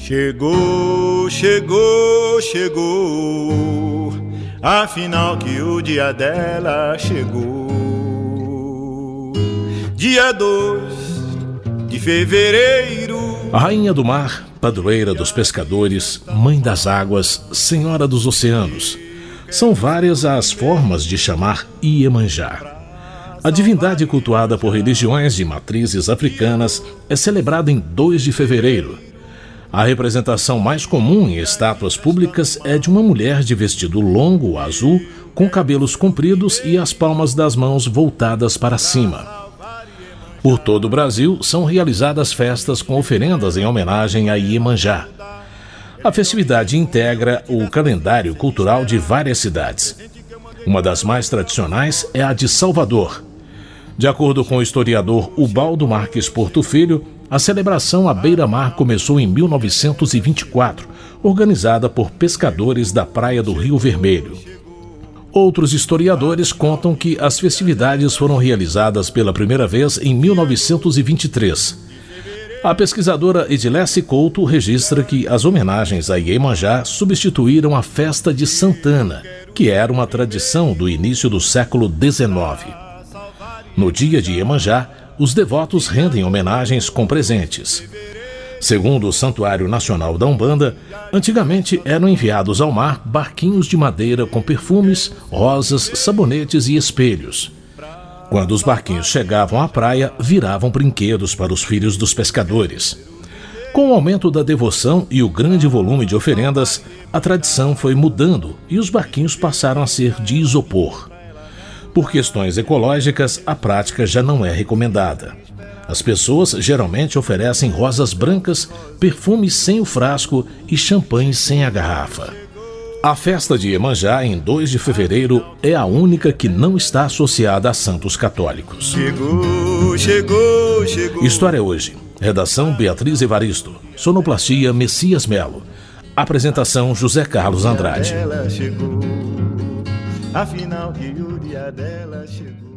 Chegou, chegou, chegou, afinal que o dia dela chegou. Dia 2 de fevereiro. A rainha do mar, padroeira dos pescadores, mãe das águas, senhora dos oceanos. São várias as formas de chamar Iemanjá. A divindade cultuada por religiões de matrizes africanas é celebrada em 2 de fevereiro. A representação mais comum em estátuas públicas é de uma mulher de vestido longo azul, com cabelos compridos e as palmas das mãos voltadas para cima. Por todo o Brasil, são realizadas festas com oferendas em homenagem a Iemanjá. A festividade integra o calendário cultural de várias cidades. Uma das mais tradicionais é a de Salvador. De acordo com o historiador Ubaldo Marques Porto Filho, a celebração à beira-mar começou em 1924, organizada por pescadores da praia do Rio Vermelho. Outros historiadores contam que as festividades foram realizadas pela primeira vez em 1923. A pesquisadora Edilece Couto registra que as homenagens a Iemanjá substituíram a festa de Santana, que era uma tradição do início do século XIX. No dia de Iemanjá, os devotos rendem homenagens com presentes. Segundo o Santuário Nacional da Umbanda, antigamente eram enviados ao mar barquinhos de madeira com perfumes, rosas, sabonetes e espelhos. Quando os barquinhos chegavam à praia, viravam brinquedos para os filhos dos pescadores. Com o aumento da devoção e o grande volume de oferendas, a tradição foi mudando e os barquinhos passaram a ser de isopor. Por questões ecológicas, a prática já não é recomendada. As pessoas geralmente oferecem rosas brancas, perfumes sem o frasco e champanhe sem a garrafa. A festa de Iemanjá, em 2 de fevereiro, é a única que não está associada a santos católicos. Chegou, chegou, chegou. História hoje. Redação Beatriz Evaristo. Sonoplastia Messias Melo. Apresentação José Carlos Andrade. Ela chegou, afinal que o dia dela chegou.